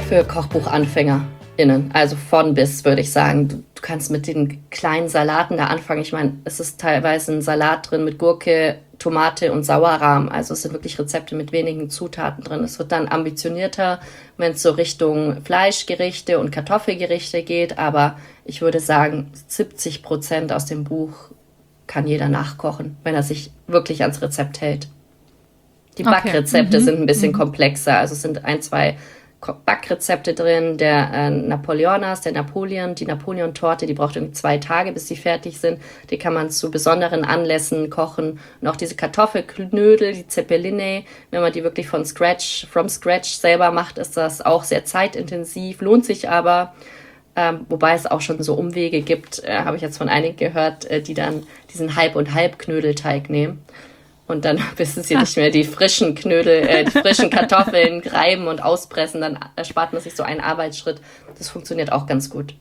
für KochbuchanfängerInnen. Also von bis, würde ich sagen. Du kannst mit den kleinen Salaten da anfangen. Ich meine, es ist teilweise ein Salat drin mit Gurke, Tomate und Sauerrahm. Also es sind wirklich Rezepte mit wenigen Zutaten drin. Es wird dann ambitionierter, wenn es so Richtung Fleischgerichte und Kartoffelgerichte geht. Aber ich würde sagen, 70% aus dem Buch kann jeder nachkochen, wenn er sich wirklich ans Rezept hält. Die Backrezepte sind ein bisschen komplexer. Also es sind 1, 2 Backrezepte drin. Der Napoleonas, der Napoleon, die Napoleon-Torte, die braucht irgendwie 2 Tage, bis die fertig sind. Die kann man zu besonderen Anlässen kochen. Und auch diese Kartoffelknödel, die Zeppeline, wenn man die wirklich from scratch selber macht, ist das auch sehr zeitintensiv, lohnt sich aber. Wobei es auch schon so Umwege gibt, habe ich jetzt von einigen gehört, die dann diesen Halb- und Halb-Knödelteig nehmen. Und dann wissen sie nicht mehr die frischen die frischen Kartoffeln reiben und auspressen. Dann erspart man sich so einen Arbeitsschritt. Das funktioniert auch ganz gut.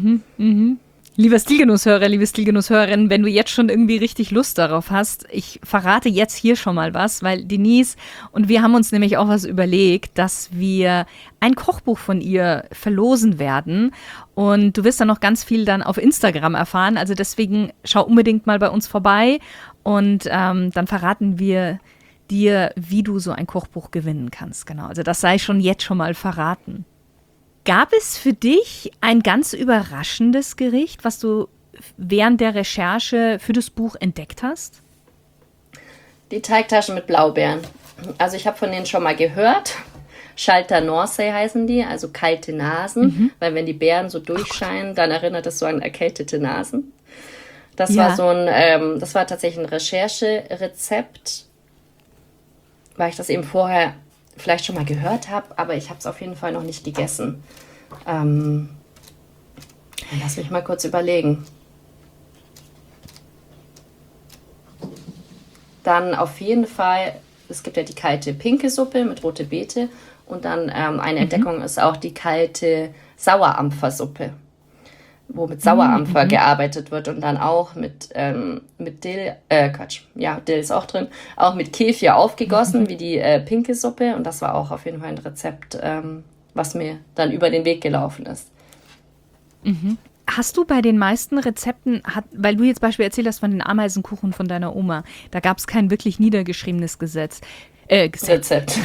Lieber Stilgenusshörer, liebe Stilgenusshörerin, wenn du jetzt schon irgendwie richtig Lust darauf hast, ich verrate jetzt hier schon mal was, weil Denise und wir haben uns nämlich auch was überlegt, dass wir ein Kochbuch von ihr verlosen werden und du wirst dann noch ganz viel dann auf Instagram erfahren, also deswegen schau unbedingt mal bei uns vorbei und dann verraten wir dir, wie du so ein Kochbuch gewinnen kannst, genau, also das sei schon jetzt schon mal verraten. Gab es für dich ein ganz überraschendes Gericht, was du während der Recherche für das Buch entdeckt hast? Die Teigtaschen mit Blaubeeren. Also ich habe von denen schon mal gehört. Schalter Norsay heißen die, also kalte Nasen. Weil wenn die Beeren so durchscheinen, dann erinnert das so an erkältete Nasen. Das war das war tatsächlich ein Rechercherezept, weil ich das eben vorher vielleicht schon mal gehört habe, aber ich habe es auf jeden Fall noch nicht gegessen. Lass mich mal kurz überlegen. Dann auf jeden Fall, es gibt ja die kalte pinke Suppe mit rote Beete und dann eine Entdeckung ist auch die kalte Sauerampfersuppe, wo mit Sauerampfer gearbeitet wird und dann auch mit Dill, Dill ist auch drin, auch mit Kefir aufgegossen, wie die pinke Suppe. Und das war auch auf jeden Fall ein Rezept, was mir dann über den Weg gelaufen ist. Hast du bei den meisten Rezepten, weil du jetzt Beispiel erzählt hast von den Ameisenkuchen von deiner Oma, da gab es kein wirklich niedergeschriebenes Rezept.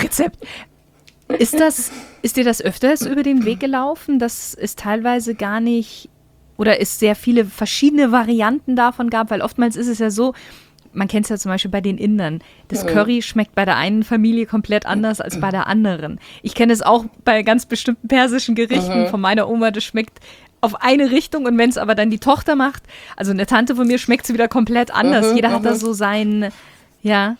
Ist dir das öfters über den Weg gelaufen, dass es teilweise gar nicht oder es sehr viele verschiedene Varianten davon gab? Weil oftmals ist es ja so, man kennt es ja zum Beispiel bei den Indern, das Curry schmeckt bei der einen Familie komplett anders als bei der anderen. Ich kenne es auch bei ganz bestimmten persischen Gerichten von meiner Oma, das schmeckt auf eine Richtung und wenn es aber dann die Tochter macht, also eine Tante von mir, schmeckt sie wieder komplett anders. Jeder hat da so sein, ja.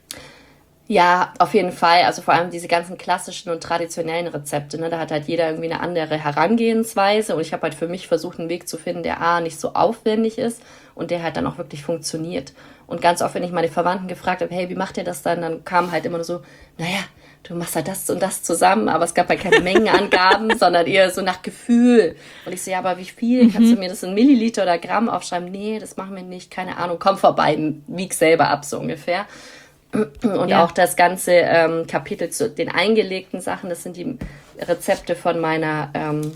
Ja, auf jeden Fall. Also vor allem diese ganzen klassischen und traditionellen Rezepte, ne? Da hat halt jeder irgendwie eine andere Herangehensweise und ich habe halt für mich versucht, einen Weg zu finden, der nicht so aufwendig ist und der halt dann auch wirklich funktioniert. Und ganz oft, wenn ich meine Verwandten gefragt habe, hey, wie macht ihr das dann kam halt immer nur so, naja, du machst halt das und das zusammen, aber es gab halt keine Mengenangaben, sondern eher so nach Gefühl. Und ich so, ja, aber wie viel? Kannst du mir das in Milliliter oder Gramm aufschreiben? Nee, das machen wir nicht, keine Ahnung, komm vorbei, wieg selber ab, so ungefähr. Und auch das ganze Kapitel zu den eingelegten Sachen, das sind die Rezepte von von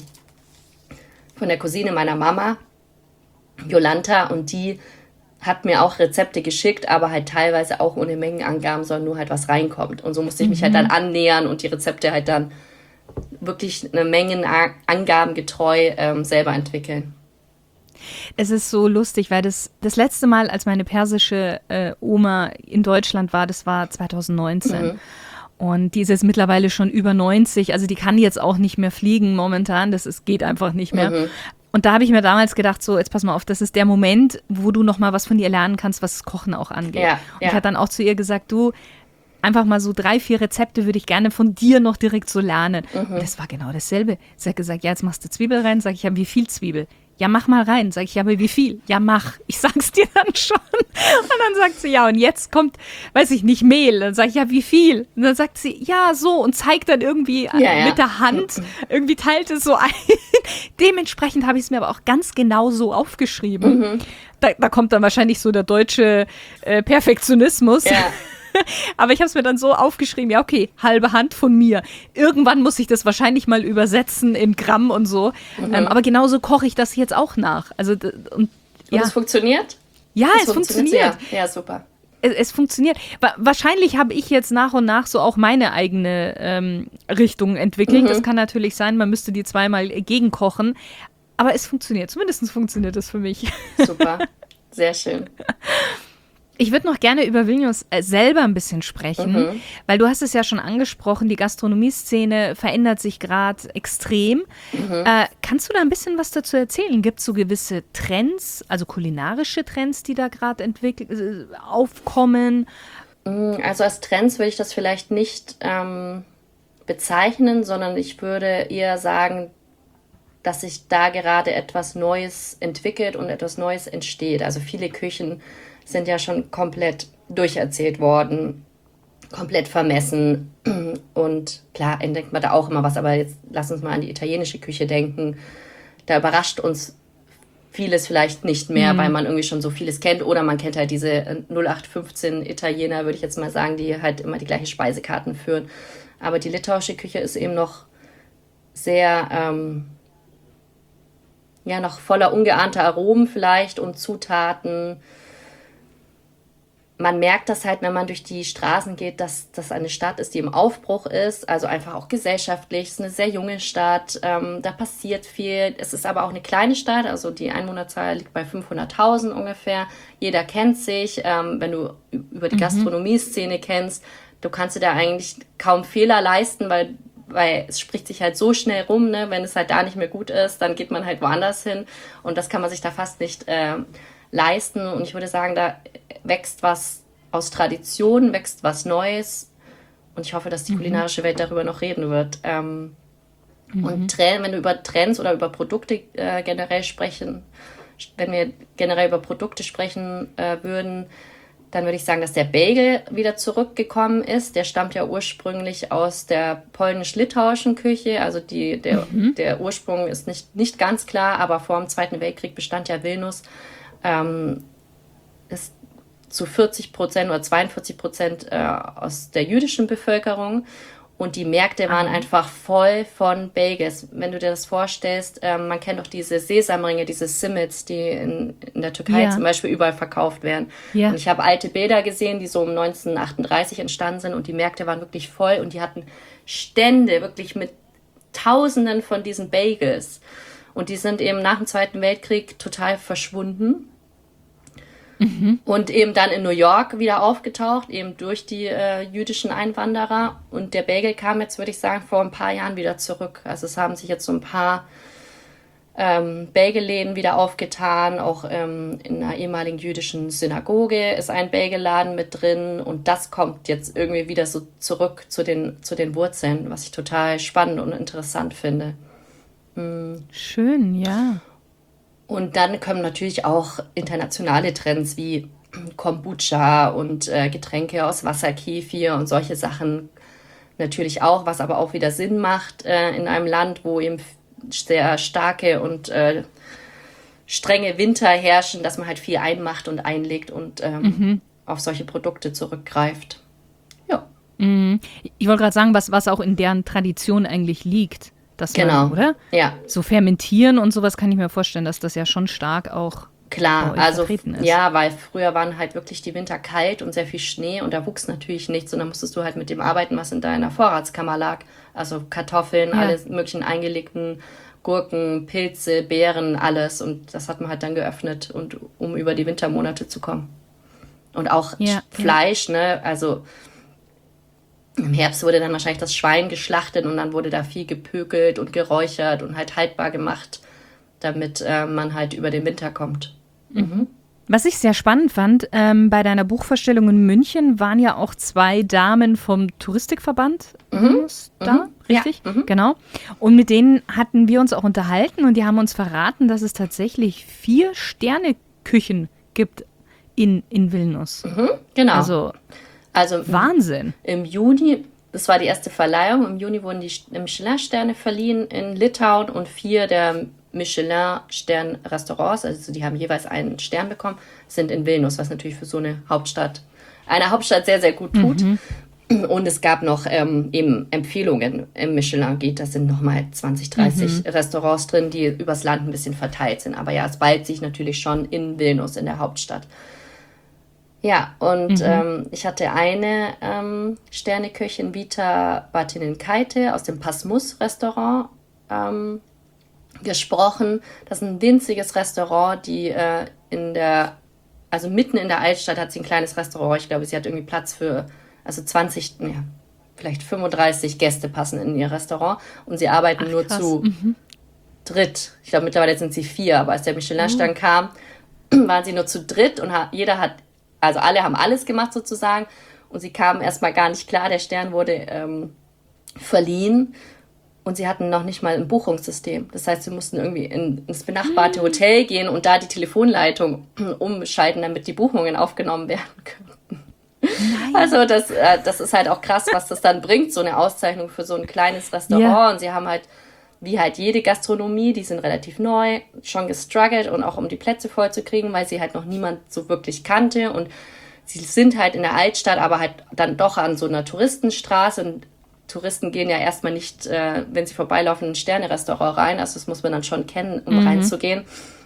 der Cousine meiner Mama, Jolanta, und die hat mir auch Rezepte geschickt, aber halt teilweise auch ohne Mengenangaben, sondern nur halt was reinkommt. Und so musste ich mich halt dann annähern und die Rezepte halt dann wirklich eine Mengenangaben getreu selber entwickeln. Es ist so lustig, weil das letzte Mal, als meine persische Oma in Deutschland war, das war 2019. Und die ist jetzt mittlerweile schon über 90, also die kann jetzt auch nicht mehr fliegen momentan, geht einfach nicht mehr. Und da habe ich mir damals gedacht, so, jetzt pass mal auf, das ist der Moment, wo du noch mal was von ihr lernen kannst, was das Kochen auch angeht. Und ich habe dann auch zu ihr gesagt, du, einfach mal so 3, 4 Rezepte würde ich gerne von dir noch direkt so lernen. Und das war genau dasselbe. Sie hat gesagt, ja, jetzt machst du Zwiebel rein. Sag ich, ja, wie viel Zwiebel? Ja, mach mal rein. Sag ich, ja, aber wie viel? Ja, mach. Ich sag's dir dann schon. Und dann sagt sie, ja, und jetzt kommt, weiß ich nicht, Mehl. Dann sag ich, ja, wie viel? Und dann sagt sie, ja, so, und zeigt dann irgendwie mit der Hand, irgendwie teilt es so ein. Dementsprechend habe ich es mir aber auch ganz genau so aufgeschrieben. Da kommt dann wahrscheinlich so der deutsche Perfektionismus. Aber ich habe es mir dann so aufgeschrieben, ja okay, halbe Hand von mir. Irgendwann muss ich das wahrscheinlich mal übersetzen in Gramm und so. Aber genauso koche ich das jetzt auch nach. Also, und es funktioniert? Ja, es funktioniert. Ja, super. Es funktioniert. Wahrscheinlich habe ich jetzt nach und nach so auch meine eigene Richtung entwickelt. Das kann natürlich sein, man müsste die zweimal gegenkochen. Aber es funktioniert. Zumindest funktioniert es für mich. Super. Sehr schön. Ich würde noch gerne über Vilnius selber ein bisschen sprechen, weil du hast es ja schon angesprochen, die Gastronomieszene verändert sich gerade extrem. Kannst du da ein bisschen was dazu erzählen? Gibt es so gewisse Trends, also kulinarische Trends, die da gerade aufkommen? Also als Trends würde ich das vielleicht nicht bezeichnen, sondern ich würde eher sagen, dass sich da gerade etwas Neues entwickelt und etwas Neues entsteht. Also viele Küchen sind ja schon komplett durcherzählt worden, komplett vermessen. Und klar, entdeckt man da auch immer was, aber jetzt lass uns mal an die italienische Küche denken. Da überrascht uns vieles vielleicht nicht mehr, weil man irgendwie schon so vieles kennt. Oder man kennt halt diese 0815 Italiener, würde ich jetzt mal sagen, die halt immer die gleichen Speisekarten führen. Aber die litauische Küche ist eben noch sehr, noch voller ungeahnter Aromen vielleicht und Zutaten. Man merkt das halt, wenn man durch die Straßen geht, dass das eine Stadt ist, die im Aufbruch ist, also einfach auch gesellschaftlich. Es ist eine sehr junge Stadt, da passiert viel. Es ist aber auch eine kleine Stadt, also die Einwohnerzahl liegt bei 500.000 ungefähr. Jeder kennt sich, wenn du über die Gastronomieszene kennst, du kannst dir da eigentlich kaum Fehler leisten, weil es spricht sich halt so schnell rum, ne? Wenn es halt da nicht mehr gut ist, dann geht man halt woanders hin und das kann man sich da fast nicht leisten. Und ich würde sagen, da wächst was aus Tradition, wächst was Neues. Und ich hoffe, dass die kulinarische Welt darüber noch reden wird. Und wenn wir über Trends oder über Produkte generell sprechen, wenn wir generell über Produkte sprechen würden, dann würde ich sagen, dass der Bagel wieder zurückgekommen ist. Der stammt ja ursprünglich aus der polnisch-litauischen Küche. Also der Ursprung ist nicht ganz klar, aber vor dem Zweiten Weltkrieg bestand ja Vilnius ist zu 40% oder 42% aus der jüdischen Bevölkerung. Und die Märkte waren einfach voll von Bagels. Wenn du dir das vorstellst, man kennt doch diese Sesamringe, diese Simmets, die in der Türkei zum Beispiel überall verkauft werden. Ja. Und ich habe alte Bilder gesehen, die so um 1938 entstanden sind und die Märkte waren wirklich voll und die hatten Stände wirklich mit Tausenden von diesen Bagels. Und die sind eben nach dem Zweiten Weltkrieg total verschwunden. Und eben dann in New York wieder aufgetaucht, eben durch die jüdischen Einwanderer. Und der Bagel kam jetzt, würde ich sagen, vor ein paar Jahren wieder zurück. Also es haben sich jetzt so ein paar Bagelläden wieder aufgetan. Auch in einer ehemaligen jüdischen Synagoge ist ein Bagelladen mit drin. Und das kommt jetzt irgendwie wieder so zurück zu den Wurzeln, was ich total spannend und interessant finde. Schön, ja. Und dann kommen natürlich auch internationale Trends wie Kombucha und Getränke aus Wasserkefir und solche Sachen natürlich auch, was aber auch wieder Sinn macht in einem Land, wo eben sehr starke und strenge Winter herrschen, dass man halt viel einmacht und einlegt und auf solche Produkte zurückgreift. Ja. Ich wollte gerade sagen, was auch in deren Tradition eigentlich liegt. Genau, oder? Ja. So fermentieren und sowas kann ich mir vorstellen, dass das ja schon stark auch vertreten ist. Ja, weil früher waren halt wirklich die Winter kalt und sehr viel Schnee und da wuchs natürlich nichts und dann musstest du halt mit dem arbeiten, was in deiner Vorratskammer lag. Also Kartoffeln, alle möglichen eingelegten Gurken, Pilze, Beeren, alles und das hat man halt dann geöffnet, um über die Wintermonate zu kommen. Und auch Fleisch, ne, also im Herbst wurde dann wahrscheinlich das Schwein geschlachtet und dann wurde da viel gepökelt und geräuchert und halt haltbar gemacht, damit man halt über den Winter kommt. Was ich sehr spannend fand, bei deiner Buchvorstellung in München waren ja auch 2 Damen vom Touristikverband da, richtig? Ja. Genau. Und mit denen hatten wir uns auch unterhalten und die haben uns verraten, dass es tatsächlich 4 Sterne-Küchen gibt in Vilnius. Genau. Also Wahnsinn. Im Juni, das war die erste Verleihung, im Juni wurden die Michelin-Sterne verliehen in Litauen und 4 der Michelin-Stern-Restaurants, also die haben jeweils einen Stern bekommen, sind in Vilnius, was natürlich für so eine Hauptstadt einer Hauptstadt sehr, sehr gut tut. Und es gab noch eben Empfehlungen im Michelin-Guide. Da sind nochmal 20, 30 Restaurants drin, die übers Land ein bisschen verteilt sind. Aber ja, es ballt sich natürlich schon in Vilnius, in der Hauptstadt. Ja, und ich hatte eine Sterneköchin, Vita Bartinen-Kaite aus dem Pasmus-Restaurant gesprochen. Das ist ein winziges Restaurant, die also mitten in der Altstadt hat sie ein kleines Restaurant. Ich glaube, sie hat irgendwie Platz für 20, ja, vielleicht 35 Gäste passen in ihr Restaurant. Und sie arbeiten nur zu dritt. Ich glaube, mittlerweile sind sie 4, aber als der Michelin-Stern kam, waren sie nur zu dritt und alle haben alles gemacht sozusagen. Und sie kamen erstmal gar nicht klar. Der Stern wurde verliehen. Und sie hatten noch nicht mal ein Buchungssystem. Das heißt, sie mussten irgendwie ins benachbarte Hotel gehen und da die Telefonleitung umschalten, damit die Buchungen aufgenommen werden könnten. Nein. Also das ist halt auch krass, was das dann bringt, so eine Auszeichnung für so ein kleines Restaurant. Ja. Und sie haben halt, wie halt jede Gastronomie, die sind relativ neu, schon gestruggelt und auch um die Plätze voll zu kriegen, weil sie halt noch niemand so wirklich kannte. Und sie sind halt in der Altstadt, aber halt dann doch an so einer Touristenstraße und Touristen gehen ja erstmal nicht, wenn sie vorbeilaufen, in ein Sterne-Restaurant rein. Also das muss man dann schon kennen, um reinzugehen.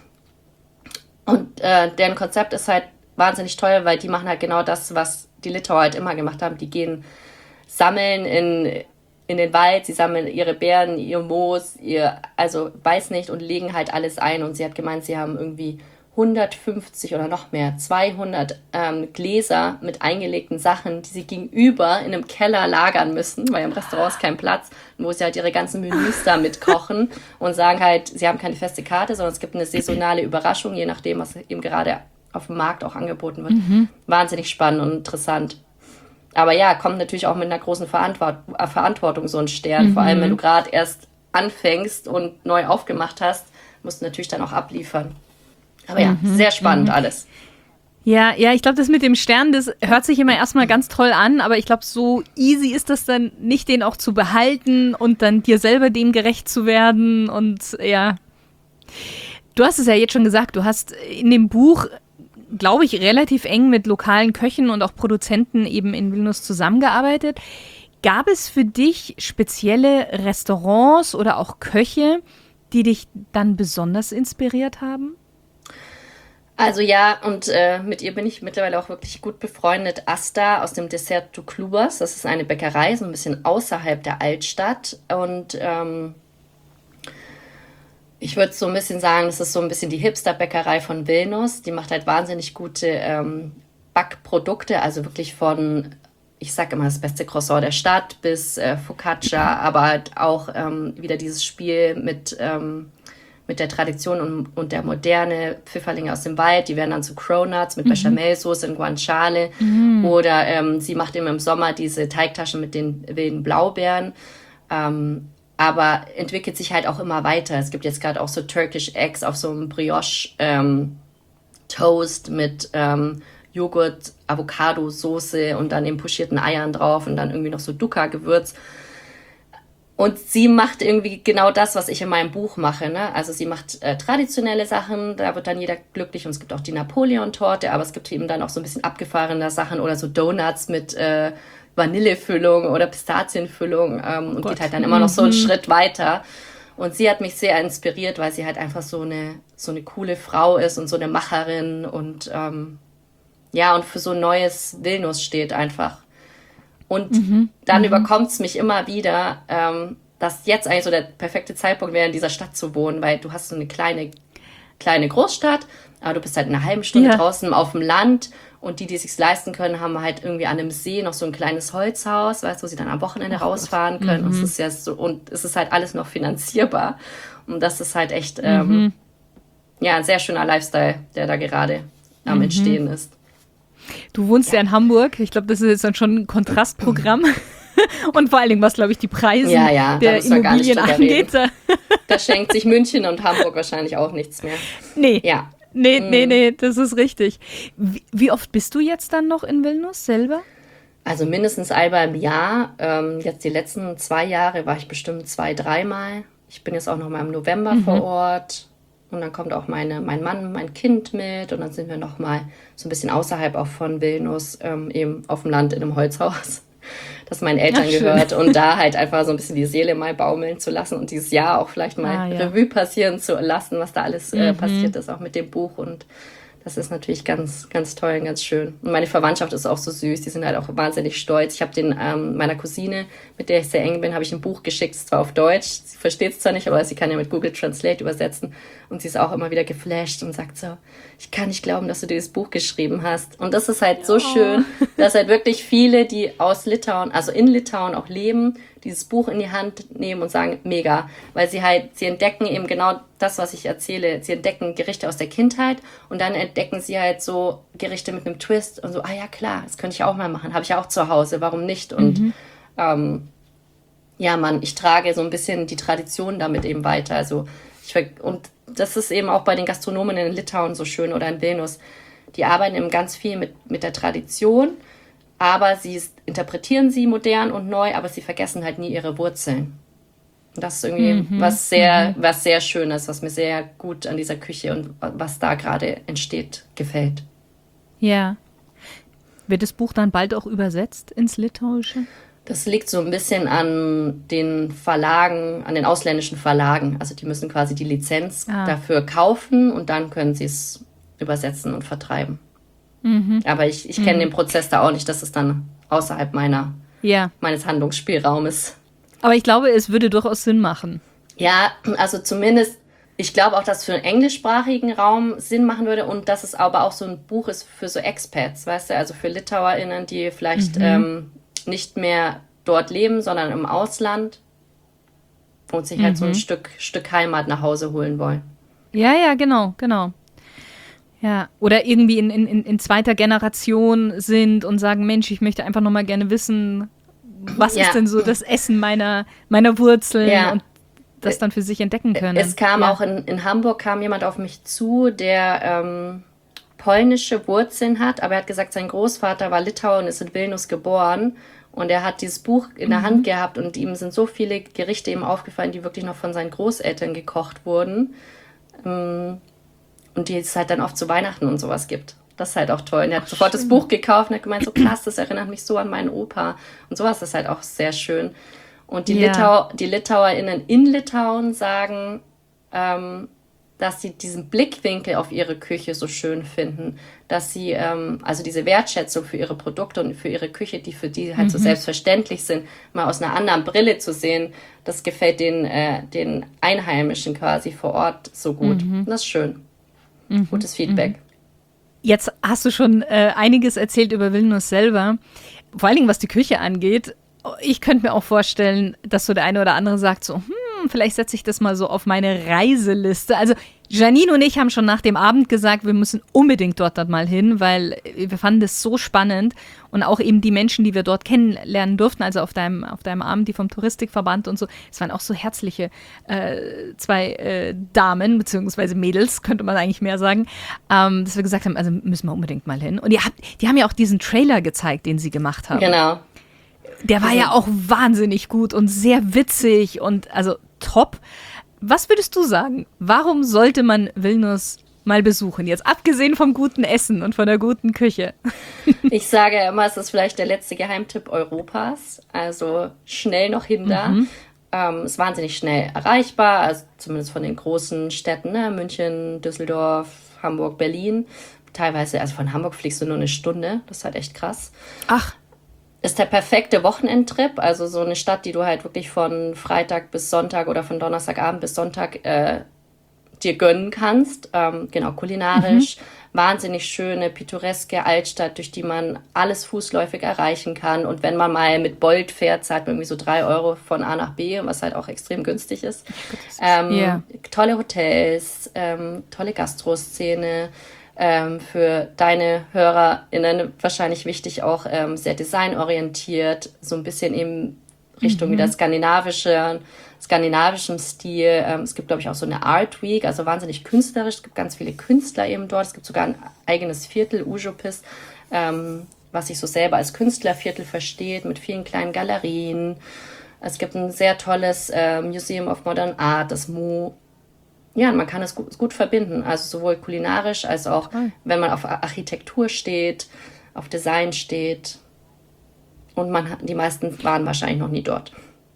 Und deren Konzept ist halt wahnsinnig toll, weil die machen halt genau das, was die Litauer halt immer gemacht haben. Die gehen sammeln in den Wald, sie sammeln ihre Beeren, ihr Moos, weiß nicht, und legen halt alles ein. Und sie hat gemeint, sie haben irgendwie 150 oder noch mehr, 200 Gläser mit eingelegten Sachen, die sie gegenüber in einem Keller lagern müssen, weil im Restaurant ist kein Platz, wo sie halt ihre ganzen Menüs da mitkochen und sagen halt, sie haben keine feste Karte, sondern es gibt eine saisonale Überraschung, je nachdem, was eben gerade auf dem Markt auch angeboten wird. Wahnsinnig spannend und interessant. Aber ja, kommt natürlich auch mit einer großen Verantwortung so ein Stern, vor allem wenn du gerade erst anfängst und neu aufgemacht hast, musst du natürlich dann auch abliefern. Aber ja, sehr spannend alles. Ja, ich glaube, das mit dem Stern, das hört sich immer erstmal ganz toll an, aber ich glaube, so easy ist das dann nicht, den auch zu behalten und dann dir selber dem gerecht zu werden. Und ja, du hast es ja jetzt schon gesagt, du hast in dem Buch, glaube ich, relativ eng mit lokalen Köchen und auch Produzenten eben in Vilnius zusammengearbeitet. Gab es für dich spezielle Restaurants oder auch Köche, die dich dann besonders inspiriert haben? Also ja, und mit ihr bin ich mittlerweile auch wirklich gut befreundet. Asta aus dem Dessert du Klubas, das ist eine Bäckerei, so ein bisschen außerhalb der Altstadt. Und ich würde so ein bisschen sagen, das ist so ein bisschen die Hipster-Bäckerei von Vilnius. Die macht halt wahnsinnig gute Backprodukte, also wirklich von, ich sag immer, das beste Croissant der Stadt bis Focaccia, aber halt auch wieder dieses Spiel mit der Tradition und der Moderne, Pfifferlinge aus dem Wald, die werden dann zu Cronuts mit Bechamelsoße in Guanciale. Oder sie macht immer im Sommer diese Teigtaschen mit den wilden Blaubeeren. Aber entwickelt sich halt auch immer weiter. Es gibt jetzt gerade auch so Turkish Eggs auf so einem Brioche Toast mit Joghurt, Avocado-Soße und dann eben pochierten Eiern drauf und dann irgendwie noch so Dukkha-Gewürz. Und sie macht irgendwie genau das, was ich in meinem Buch mache, ne? Also sie macht traditionelle Sachen, da wird dann jeder glücklich, und es gibt auch die Napoleon-Torte, aber es gibt eben dann auch so ein bisschen abgefahrene Sachen oder so Donuts mit Vanillefüllung oder Pistazienfüllung und geht halt dann immer noch so einen Schritt weiter. Und sie hat mich sehr inspiriert, weil sie halt einfach so eine coole Frau ist und so eine Macherin und und für so ein neues Vilnius steht einfach. Und dann überkommt es mich immer wieder, dass jetzt eigentlich so der perfekte Zeitpunkt wäre, in dieser Stadt zu wohnen, weil du hast so eine kleine Großstadt, aber du bist halt in einer halben Stunde draußen auf dem Land, und die sich's leisten können, haben halt irgendwie an einem See noch so ein kleines Holzhaus, weißt du, wo sie dann am Wochenende rausfahren können. Und es ist ja so, und es ist halt alles noch finanzierbar. Und das ist halt echt ein sehr schöner Lifestyle, der da gerade am Entstehen ist. Du wohnst ja in Hamburg. Ich glaube, das ist jetzt dann schon ein Kontrastprogramm. Und vor allen Dingen, was, glaube ich, die Preise der Immobilien angeht. Da schenkt sich München und Hamburg wahrscheinlich auch nichts mehr. Nee. Ja. Nee, das ist richtig. Wie oft bist du jetzt dann noch in Vilnius selber? Also mindestens einmal im Jahr. Jetzt die letzten 2 Jahre war ich bestimmt 2-3 Mal. Ich bin jetzt auch noch mal im November vor Ort. Und dann kommt auch mein Mann, mein Kind mit. Und dann sind wir nochmal so ein bisschen außerhalb auch von Vilnius, eben auf dem Land in einem Holzhaus, das meinen Eltern gehört. Und da halt einfach so ein bisschen die Seele mal baumeln zu lassen und dieses Jahr auch vielleicht mal Revue passieren zu lassen, was da alles passiert ist, auch mit dem Buch. Und das ist natürlich ganz, ganz toll und ganz schön. Und meine Verwandtschaft ist auch so süß. Die sind halt auch wahnsinnig stolz. Ich habe meiner Cousine, mit der ich sehr eng bin, habe ich ein Buch geschickt, zwar auf Deutsch. Sie versteht es zwar nicht, aber sie kann ja mit Google Translate übersetzen. Und sie ist auch immer wieder geflasht und sagt so, ich kann nicht glauben, dass du dieses Buch geschrieben hast. Und das ist halt so schön, dass halt wirklich viele, die aus Litauen, also in Litauen auch leben, dieses Buch in die Hand nehmen und sagen, mega, weil sie entdecken eben genau das, was ich erzähle. Sie entdecken Gerichte aus der Kindheit und dann entdecken sie halt so Gerichte mit einem Twist und so, ja klar, das könnte ich auch mal machen, habe ich auch zu Hause, warum nicht? Und ich trage so ein bisschen die Tradition damit eben weiter. Also und das ist eben auch bei den Gastronomen in Litauen so schön oder in Vilnius. Die arbeiten eben ganz viel mit der Tradition, aber sie interpretieren sie modern und neu, aber sie vergessen halt nie ihre Wurzeln. Und das ist irgendwie was sehr Schönes, was mir sehr gut an dieser Küche und was da gerade entsteht, gefällt. Ja. Wird das Buch dann bald auch übersetzt ins Litauische? Das liegt so ein bisschen an den Verlagen, an den ausländischen Verlagen. Also die müssen quasi die Lizenz dafür kaufen und dann können sie es übersetzen und vertreiben. Aber ich kenne den Prozess da auch nicht. Das ist dann außerhalb meines Handlungsspielraumes. Aber ich glaube, es würde durchaus Sinn machen. Ja, also zumindest, ich glaube auch, dass es für einen englischsprachigen Raum Sinn machen würde und dass es aber auch so ein Buch ist für so Expats, weißt du, also für LitauerInnen, die vielleicht nicht mehr dort leben, sondern im Ausland und sich halt so ein Stück Heimat nach Hause holen wollen. Ja, genau. Ja, oder irgendwie in zweiter Generation sind und sagen, Mensch, ich möchte einfach nochmal gerne wissen, was ist denn so das Essen meiner Wurzeln und das dann für sich entdecken können. Es kam auch in Hamburg kam jemand auf mich zu, der polnische Wurzeln hat, aber er hat gesagt, sein Großvater war Litauer und ist in Vilnius geboren und er hat dieses Buch in der Hand gehabt und ihm sind so viele Gerichte eben aufgefallen, die wirklich noch von seinen Großeltern gekocht wurden. Und die es halt dann oft zu Weihnachten und sowas gibt. Das ist halt auch toll. Und er hat sofort das Buch gekauft und hat gemeint, so krass, das erinnert mich so an meinen Opa. Und sowas ist halt auch sehr schön. Und die LitauerInnen in Litauen sagen, dass sie diesen Blickwinkel auf ihre Küche so schön finden, dass sie also diese Wertschätzung für ihre Produkte und für ihre Küche, die für die halt so selbstverständlich sind, mal aus einer anderen Brille zu sehen, das gefällt den Einheimischen quasi vor Ort so gut. Das ist schön. Gutes Feedback. Jetzt hast du schon einiges erzählt über Vilnius selber, vor allen Dingen was die Küche angeht. Ich könnte mir auch vorstellen, dass so der eine oder andere sagt so, vielleicht setze ich das mal so auf meine Reiseliste. Also Janine und ich haben schon nach dem Abend gesagt, wir müssen unbedingt dort dann mal hin, weil wir fanden das so spannend und auch eben die Menschen, die wir dort kennenlernen durften, also auf deinem Abend, die vom Touristikverband und so, es waren auch so herzliche zwei Damen, beziehungsweise Mädels, könnte man eigentlich mehr sagen, dass wir gesagt haben, also müssen wir unbedingt mal hin. Und die haben ja auch diesen Trailer gezeigt, den sie gemacht haben. Genau. Der war ja auch wahnsinnig gut und sehr witzig und also top. Was würdest du sagen? Warum sollte man Vilnius mal besuchen? Jetzt abgesehen vom guten Essen und von der guten Küche. Ich sage immer, es ist vielleicht der letzte Geheimtipp Europas. Also schnell noch hin da. Ist wahnsinnig schnell erreichbar, also zumindest von den großen Städten, ne? München, Düsseldorf, Hamburg, Berlin. Teilweise, also von Hamburg fliegst du nur eine Stunde. Das ist halt echt krass. Ach. Ist der perfekte Wochenendtrip, also so eine Stadt, die du halt wirklich von Freitag bis Sonntag oder von Donnerstagabend bis Sonntag dir gönnen kannst. Genau, kulinarisch, wahnsinnig schöne, pittoreske Altstadt, durch die man alles fußläufig erreichen kann. Und wenn man mal mit Bolt fährt, zahlt man irgendwie so 3 Euro von A nach B, was halt auch extrem günstig ist. Tolle Hotels, tolle Gastroszene. Für deine HörerInnen wahrscheinlich wichtig auch sehr designorientiert, so ein bisschen eben Richtung wieder skandinavischen Stil. Es gibt, glaube ich, auch so eine Art Week, also wahnsinnig künstlerisch. Es gibt ganz viele Künstler eben dort. Es gibt sogar ein eigenes Viertel, Užupis, was sich so selber als Künstlerviertel versteht, mit vielen kleinen Galerien. Es gibt ein sehr tolles Museum of Modern Art, das MU. Ja, man kann es gut verbinden. Also sowohl kulinarisch als auch, wenn man auf Architektur steht, auf Design steht. Und die meisten waren wahrscheinlich noch nie dort.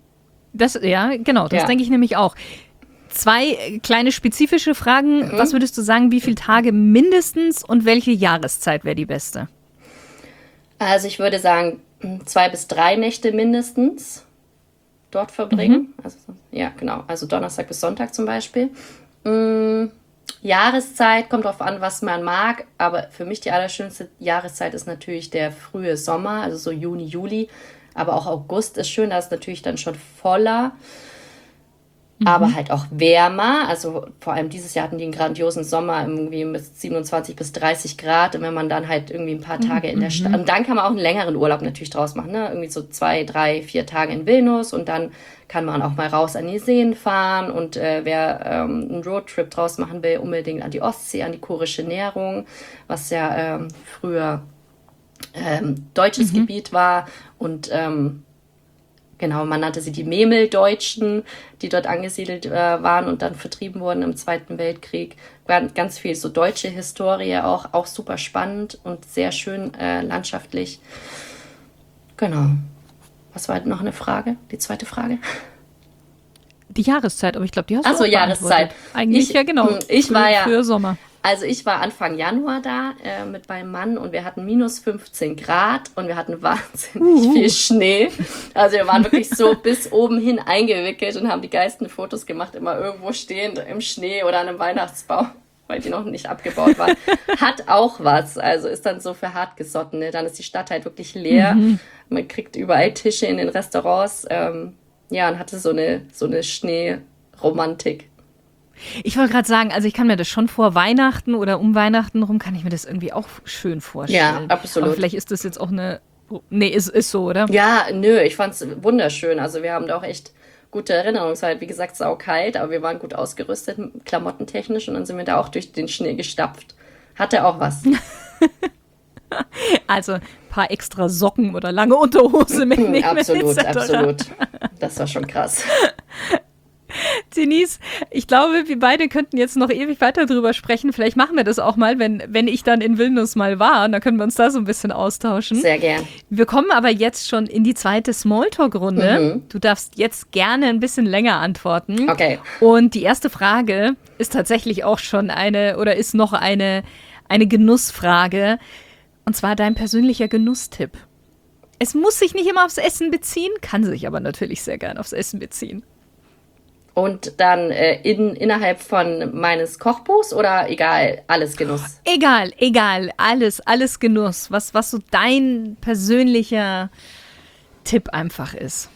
Ja, genau, das denke ich nämlich auch. 2 kleine spezifische Fragen. Was würdest du sagen, wie viele Tage mindestens und welche Jahreszeit wäre die beste? Also ich würde sagen, 2 bis 3 Nächte mindestens dort verbringen. Also, ja, genau. Also Donnerstag bis Sonntag zum Beispiel. Jahreszeit, kommt drauf an, was man mag. Aber für mich die allerschönste Jahreszeit ist natürlich der frühe Sommer, also so Juni, Juli. Aber auch August ist schön, da ist natürlich dann schon voller. Aber halt auch wärmer. Also vor allem dieses Jahr hatten die einen grandiosen Sommer, irgendwie mit 27 bis 30 Grad. Und wenn man dann halt irgendwie ein paar Tage in der Stadt... Und dann kann man auch einen längeren Urlaub natürlich draus machen. Ne? Irgendwie so 2, 3, 4 Tage in Vilnius. Und dann kann man auch mal raus an die Seen fahren. Und wer einen Roadtrip draus machen will, unbedingt an die Ostsee, an die Kurische Nährung, was ja früher deutsches Gebiet war. Und... genau, man nannte sie die Memeldeutschen, die dort angesiedelt waren und dann vertrieben wurden im Zweiten Weltkrieg. Ganz viel so deutsche Historie auch super spannend und sehr schön landschaftlich. Genau. Was war noch eine Frage? Die zweite Frage? Die Jahreszeit, aber ich glaube, die hast du auch beantwortet. Jahreszeit. Eigentlich, genau. Ich war ja für Sommer. Also ich war Anfang Januar da mit meinem Mann und wir hatten minus 15 Grad und wir hatten wahnsinnig viel Schnee. Also wir waren wirklich so bis oben hin eingewickelt und haben die geilsten Fotos gemacht, immer irgendwo stehend im Schnee oder an einem Weihnachtsbaum, weil die noch nicht abgebaut waren. Hat auch was, also ist dann so für Hartgesottene. Dann ist die Stadt halt wirklich leer. Man kriegt überall Tische in den Restaurants. Ja, und hatte so eine Schneeromantik. Ich wollte gerade sagen, also ich kann mir das schon vor Weihnachten oder um Weihnachten rum, kann ich mir das irgendwie auch schön vorstellen. Ja, absolut. Aber vielleicht ist das jetzt auch Nee, ist so, oder? Ja, nö, ich fand's wunderschön. Also wir haben da auch echt gute Erinnerungen. Es war halt, wie gesagt, saukalt, aber wir waren gut ausgerüstet, klamottentechnisch, und dann sind wir da auch durch den Schnee gestapft. Hatte auch was. Also ein paar extra Socken oder lange Unterhose mitnehmen. Absolut, absolut. Das war schon krass. Denise, ich glaube, wir beide könnten jetzt noch ewig weiter drüber sprechen. Vielleicht machen wir das auch mal, wenn ich dann in Vilnius mal war. Und dann können wir uns da so ein bisschen austauschen. Sehr gern. Wir kommen aber jetzt schon in die zweite Smalltalk-Runde. Du darfst jetzt gerne ein bisschen länger antworten. Okay. Und die erste Frage ist tatsächlich auch schon ist noch eine Genussfrage. Und zwar dein persönlicher Genusstipp. Es muss sich nicht immer aufs Essen beziehen, kann sich aber natürlich sehr gern aufs Essen beziehen. Und dann innerhalb von meines Kochbuchs oder egal, alles Genuss? Egal, alles Genuss. Was so dein persönlicher Tipp einfach ist.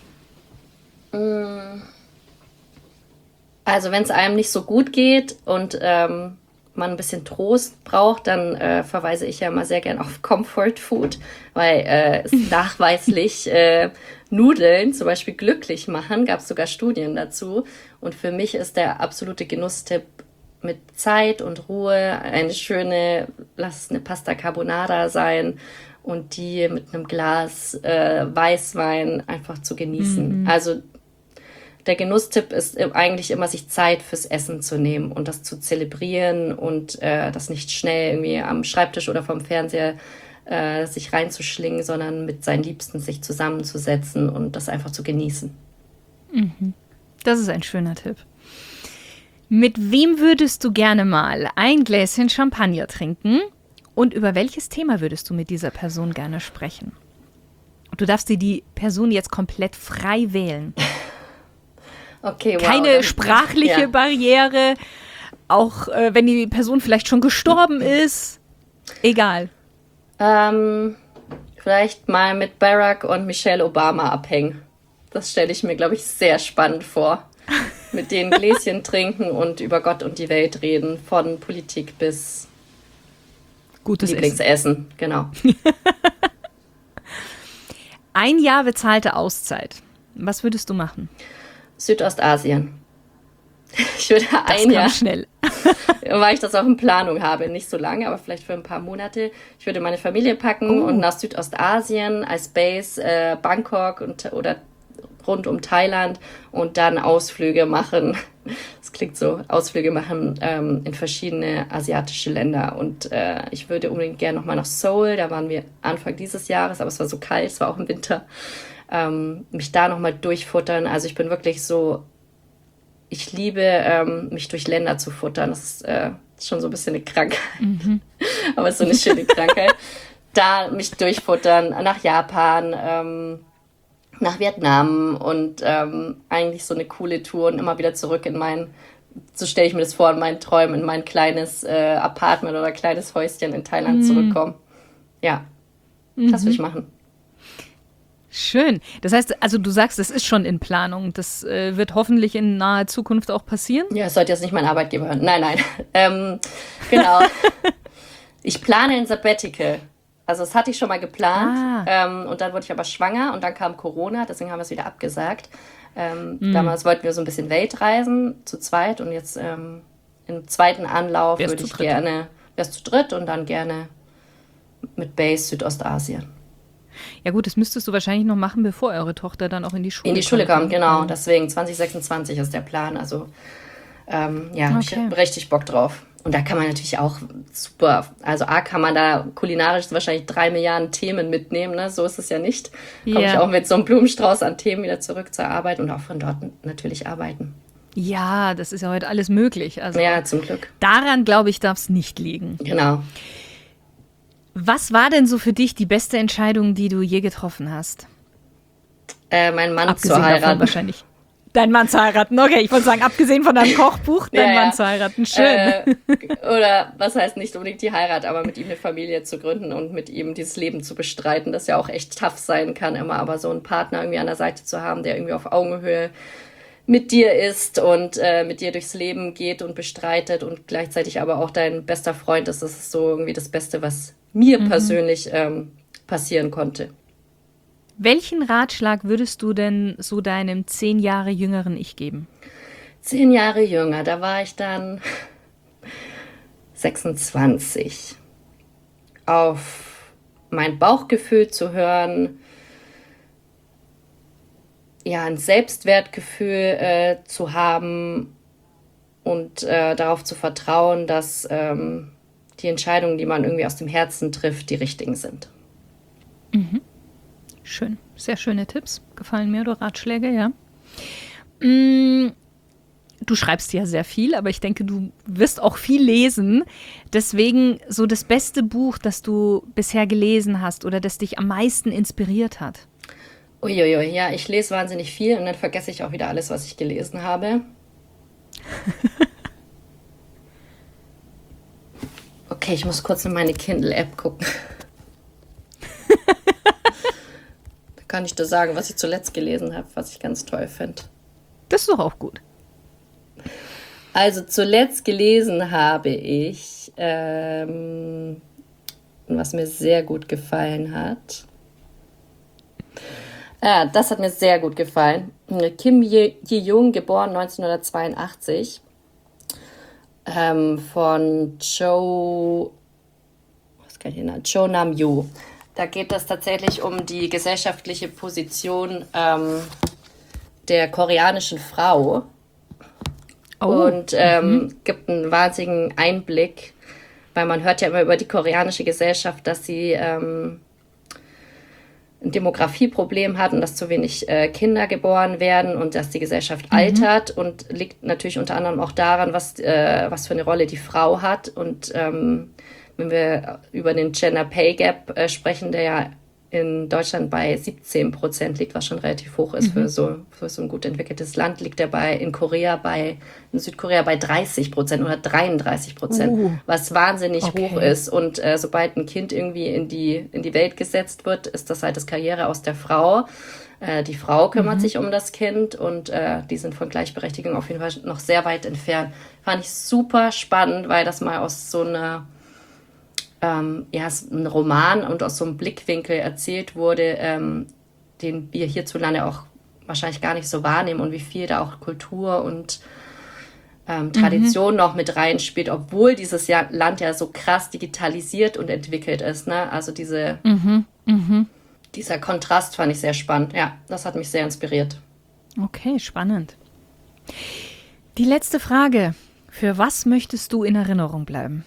Also wenn es einem nicht so gut geht und man ein bisschen Trost braucht, dann verweise ich ja immer sehr gern auf Comfort Food, weil es nachweislich Nudeln zum Beispiel glücklich machen, gab es sogar Studien dazu. Und für mich ist der absolute Genusstipp mit Zeit und Ruhe lass es eine Pasta Carbonara sein und die mit einem Glas Weißwein einfach zu genießen. Also der Genusstipp ist eigentlich immer, sich Zeit fürs Essen zu nehmen und das zu zelebrieren und das nicht schnell irgendwie am Schreibtisch oder vom Fernseher sich reinzuschlingen, sondern mit seinen Liebsten sich zusammenzusetzen und das einfach zu genießen. Das ist ein schöner Tipp. Mit wem würdest du gerne mal ein Gläschen Champagner trinken und über welches Thema würdest du mit dieser Person gerne sprechen? Du darfst dir die Person jetzt komplett frei wählen. Okay, wow. Keine sprachliche Barriere, auch wenn die Person vielleicht schon gestorben ist. Egal. Vielleicht mal mit Barack und Michelle Obama abhängen. Das stelle ich mir, glaube ich, sehr spannend vor. Mit denen Gläschen trinken und über Gott und die Welt reden. Von Politik bis gutes Lieblingsessen. Genau. 1 Jahr bezahlte Auszeit. Was würdest du machen? Südostasien. Ich würde ein Jahr schnell. Weil ich das auch in Planung habe, nicht so lange, aber vielleicht für ein paar Monate. Ich würde meine Familie packen und nach Südostasien als Base Bangkok oder rund um Thailand und dann Ausflüge machen Das klingt so, Ausflüge machen in verschiedene asiatische Länder. Und ich würde unbedingt gerne nochmal nach Seoul. Da waren wir Anfang dieses Jahres, aber es war so kalt, es war auch im Winter. Mich da nochmal durchfuttern. Also ich bin wirklich so, ich liebe, mich durch Länder zu futtern. Das ist schon so ein bisschen eine Krankheit. Aber es ist so eine schöne Krankheit. Da mich durchfuttern, nach Japan, nach Vietnam und eigentlich so eine coole Tour und immer wieder zurück in so stelle ich mir das vor, in meinen Träumen, in mein kleines Apartment oder kleines Häuschen in Thailand zurückkommen. Ja, das will ich machen. Schön. Das heißt, also du sagst, das ist schon in Planung. Das wird hoffentlich in naher Zukunft auch passieren? Ja, es sollte jetzt nicht mein Arbeitgeber hören. Nein. Genau. Ich plane ein Sabbatical. Also das hatte ich schon mal geplant und dann wurde ich aber schwanger und dann kam Corona, deswegen haben wir es wieder abgesagt. Damals wollten wir so ein bisschen Weltreisen zu zweit und jetzt im zweiten Anlauf würde ich gerne, wär's zu dritt und dann gerne mit Base Südostasien. Ja gut, das müsstest du wahrscheinlich noch machen, bevor eure Tochter dann auch in die Schule kommt. In die Schule kommt, genau. Deswegen 2026 ist der Plan. Also habe ich richtig Bock drauf. Und da kann man natürlich auch super, also kann man da kulinarisch wahrscheinlich 3 Milliarden Themen mitnehmen, ne? So ist es ja nicht. Komme ich auch mit so einem Blumenstrauß an Themen wieder zurück zur Arbeit und auch von dort natürlich arbeiten. Ja, das ist ja heute alles möglich. Also ja, zum Glück. Daran, glaube ich, darf es nicht liegen. Genau. Was war denn so für dich die beste Entscheidung, die du je getroffen hast? Meinen Mann abgesehen zu heiraten. Davon wahrscheinlich. Deinen Mann zu heiraten, okay. Ich wollte sagen, abgesehen von deinem Kochbuch, deinen Mann zu heiraten. Schön. Oder was heißt nicht unbedingt die Heirat, aber mit ihm eine Familie zu gründen und mit ihm dieses Leben zu bestreiten, das ja auch echt tough sein kann immer. Aber so einen Partner irgendwie an der Seite zu haben, der irgendwie auf Augenhöhe mit dir ist und mit dir durchs Leben geht und bestreitet und gleichzeitig aber auch dein bester Freund ist, das ist so irgendwie das Beste, was mir persönlich passieren konnte. Welchen Ratschlag würdest du denn so deinem 10 Jahre jüngeren Ich geben? 10 Jahre jünger, da war ich dann 26. Auf mein Bauchgefühl zu hören, ja, ein Selbstwertgefühl zu haben und darauf zu vertrauen, dass die Entscheidungen, die man irgendwie aus dem Herzen trifft, die richtigen sind. Schön, sehr schöne Tipps, gefallen mir, oder Ratschläge, ja. Du schreibst ja sehr viel, aber ich denke, du wirst auch viel lesen. Deswegen so das beste Buch, das du bisher gelesen hast oder das dich am meisten inspiriert hat. Uiuiui, ja, ich lese wahnsinnig viel und dann vergesse ich auch wieder alles, was ich gelesen habe. Okay, ich muss kurz in meine Kindle-App gucken. Da kann ich dir sagen, was ich zuletzt gelesen habe, was ich ganz toll finde. Das ist doch auch gut. Also zuletzt gelesen habe ich, was mir sehr gut gefallen hat. Das hat mir sehr gut gefallen. Kim Ji-young, geboren 1982, von Cho Nam-yu. Da geht es tatsächlich um die gesellschaftliche Position der koreanischen Frau. Und gibt einen wahnsinnigen Einblick, weil man hört ja immer über die koreanische Gesellschaft, dass sie ein Demografieproblem hat und dass zu wenig Kinder geboren werden und dass die Gesellschaft altert und liegt natürlich unter anderem auch daran, was für eine Rolle die Frau hat. Und wenn wir über den Gender Pay Gap sprechen, der ja in Deutschland bei 17% liegt, was schon relativ hoch ist für so ein gut entwickeltes Land, liegt er in Südkorea bei 30% oder 33%, was wahnsinnig hoch ist. Und sobald ein Kind irgendwie in die Welt gesetzt wird, ist das halt das Karriere aus der Frau. Die Frau kümmert sich um das Kind und die sind von Gleichberechtigung auf jeden Fall noch sehr weit entfernt. Fand ich super spannend, weil das mal aus so einer ein Roman und aus so einem Blickwinkel erzählt wurde, den wir hierzulande auch wahrscheinlich gar nicht so wahrnehmen und wie viel da auch Kultur und Tradition noch mit reinspielt, obwohl dieses Land ja so krass digitalisiert und entwickelt ist. Ne? Also dieser Kontrast fand ich sehr spannend. Ja, das hat mich sehr inspiriert. Okay, spannend. Die letzte Frage. Für was möchtest du in Erinnerung bleiben?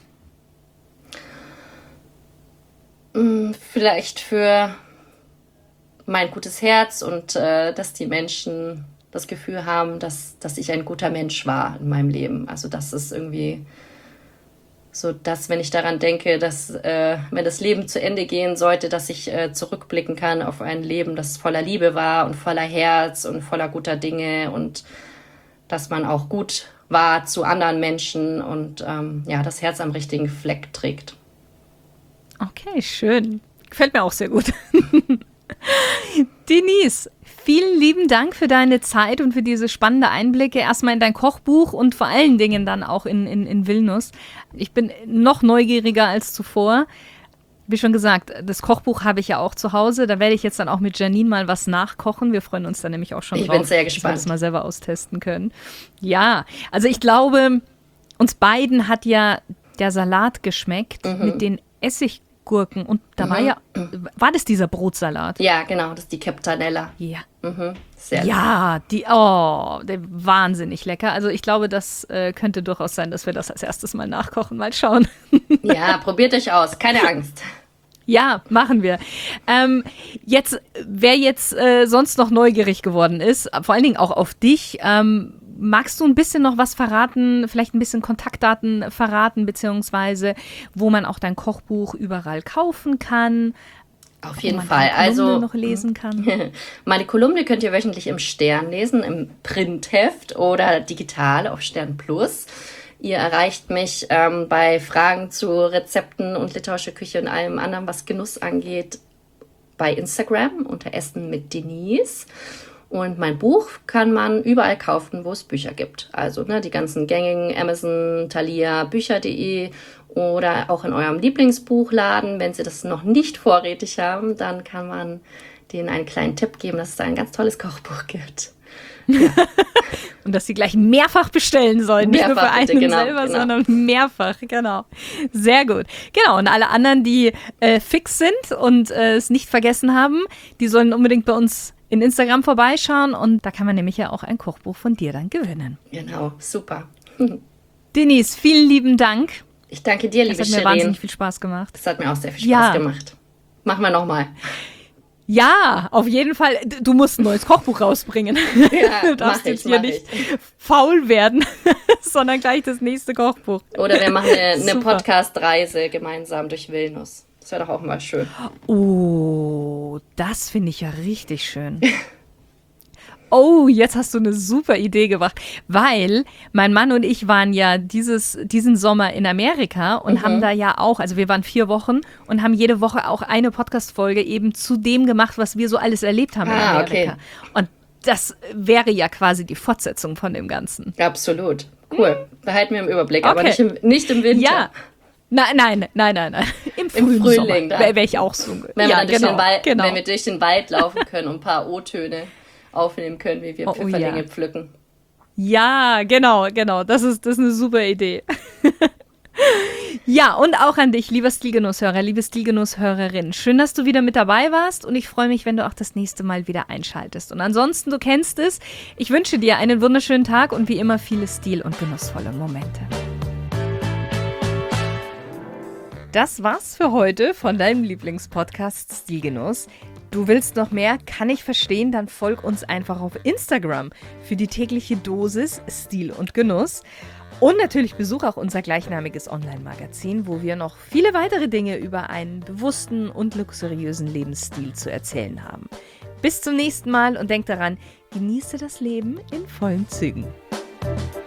Vielleicht für mein gutes Herz und dass die Menschen das Gefühl haben, dass ich ein guter Mensch war in meinem Leben. Also das ist irgendwie so, dass wenn ich daran denke, dass wenn das Leben zu Ende gehen sollte, dass ich zurückblicken kann auf ein Leben, das voller Liebe war und voller Herz und voller guter Dinge und dass man auch gut war zu anderen Menschen und das Herz am richtigen Fleck trägt. Okay, schön. Gefällt mir auch sehr gut. Denise, vielen lieben Dank für deine Zeit und für diese spannenden Einblicke. Erstmal in dein Kochbuch und vor allen Dingen dann auch in Vilnius. Ich bin noch neugieriger als zuvor. Wie schon gesagt, das Kochbuch habe ich ja auch zu Hause. Da werde ich jetzt dann auch mit Janine mal was nachkochen. Wir freuen uns dann nämlich auch schon drauf. Ich bin sehr gespannt. Dass wir das mal selber austesten können. Ja, also ich glaube, uns beiden hat ja der Salat geschmeckt mit den Essiggurken. Und da war das dieser Brotsalat? Ja, genau, das ist die Captanella. Ja. Sehr Ja, der wahnsinnig lecker. Also ich glaube, das könnte durchaus sein, dass wir das als erstes mal nachkochen. Mal schauen. Ja, probiert euch aus. Keine Angst. Ja, machen wir. Wer jetzt sonst noch neugierig geworden ist, vor allen Dingen auch auf dich, magst du ein bisschen noch was verraten, vielleicht ein bisschen Kontaktdaten verraten, beziehungsweise wo man auch dein Kochbuch überall kaufen kann? Auf jeden Fall. Also noch lesen kann. Meine Kolumne könnt ihr wöchentlich im Stern lesen, im Printheft oder digital auf Stern Plus. Ihr erreicht mich bei Fragen zu Rezepten und litauischer Küche und allem anderen, was Genuss angeht, bei Instagram unter Essen mit Denise. Und mein Buch kann man überall kaufen, wo es Bücher gibt. Also die ganzen gängigen Amazon, Thalia, Bücher.de oder auch in eurem Lieblingsbuchladen. Wenn sie das noch nicht vorrätig haben, dann kann man denen einen kleinen Tipp geben, dass es da ein ganz tolles Kochbuch gibt. Ja. Und dass sie gleich mehrfach bestellen sollen. Nicht nur für einen selber, sondern mehrfach. Genau. Sehr gut. Genau. Und alle anderen, die fix sind und es nicht vergessen haben, die sollen unbedingt bei uns in Instagram vorbeischauen. Und da kann man nämlich ja auch ein Kochbuch von dir dann gewinnen. Genau. Super. Denise, vielen lieben Dank. Ich danke dir, liebe Shirin. Das hat mir wahnsinnig viel Spaß gemacht. Das hat mir auch sehr viel Spaß gemacht. Machen wir nochmal. Ja, auf jeden Fall. Du musst ein neues Kochbuch rausbringen. Ja, du darfst jetzt hier nicht faul werden, sondern gleich das nächste Kochbuch. Oder wir machen eine Podcast-Reise gemeinsam durch Vilnius. Das wäre doch auch mal schön. Oh, das finde ich ja richtig schön. Oh, jetzt hast du eine super Idee gebracht, weil mein Mann und ich waren ja diesen Sommer in Amerika und haben da ja auch, also wir waren 4 Wochen und haben jede Woche auch eine Podcast-Folge eben zu dem gemacht, was wir so alles erlebt haben in Amerika. Okay. Und das wäre ja quasi die Fortsetzung von dem Ganzen. Absolut. Cool. Behalten wir im Überblick, aber nicht im Winter. Ja. Nein. Im Frühling wäre ich auch so. Wenn wir durch den Wald laufen können und ein paar O-Töne aufnehmen können, wie wir Pfifferlinge pflücken. Ja, genau. Das ist eine super Idee. Ja, und auch an dich, lieber Stilgenusshörer, liebe Stilgenusshörerin. Schön, dass du wieder mit dabei warst und ich freue mich, wenn du auch das nächste Mal wieder einschaltest. Und ansonsten, du kennst es, ich wünsche dir einen wunderschönen Tag und wie immer viele stil- und genussvolle Momente. Das war's für heute von deinem Lieblingspodcast Stilgenuss. Du willst noch mehr? Kann ich verstehen, dann folg uns einfach auf Instagram für die tägliche Dosis Stil und Genuss. Und natürlich besuch auch unser gleichnamiges Online-Magazin, wo wir noch viele weitere Dinge über einen bewussten und luxuriösen Lebensstil zu erzählen haben. Bis zum nächsten Mal und denk daran, genieße das Leben in vollen Zügen.